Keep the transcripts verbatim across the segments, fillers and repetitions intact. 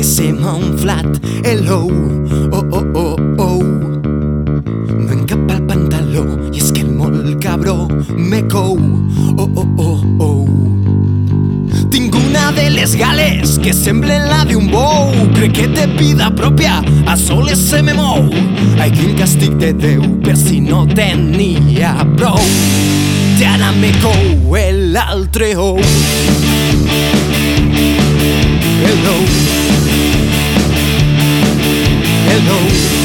que se m'ha inflat el ou. Oh, oh, oh, oh. No em cap al pantaló i és que el molt cabró me cou. Oh, oh, oh, oh. Tinc una de les gales que sembla la d'un bou. Crec que té vida pròpia, a soles se me mou. Ai, quin càstig de Déu per si no tenia prou. Ja ara me cou l'altre ou. Hello, hello,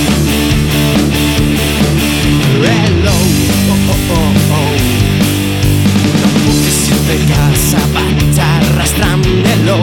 hello, oh, oh, oh, oh. No puc decir de casa, vaig arrastrant l'ou.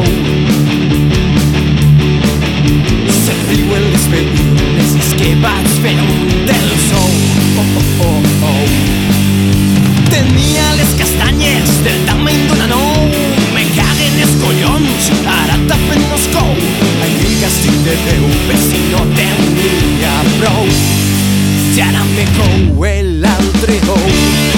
Se riuen les veïnes, és que vaig fer un del sou. Oh, oh, oh, oh. Tenia les castanyes del tamany d'una nou. Me caguen els collons, ara tapen Moscou. Ai, quin càstig de Déu per si no tenia prou. Ja ara me cou l'altre ou.